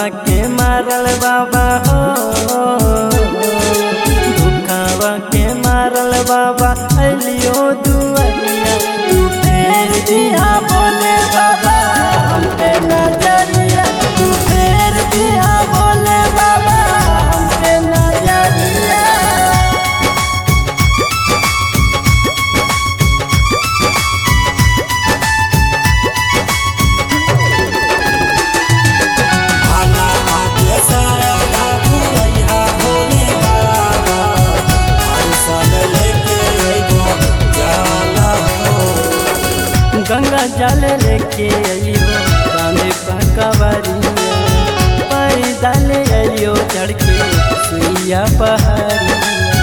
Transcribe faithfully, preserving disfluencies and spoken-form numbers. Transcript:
के मारल बाबा हो, दुखावा के मारल बाबा अलियो दुआरिया। तू फेर दिया बोले बाबा हम पे नजरिया, तू फेर दिया बोले बाबा हम पे नजरिया। गंगा जल लेके अलियो कांधे पकवरिया, पैदल अलियो चढ़ के सुइया पहाड़िया।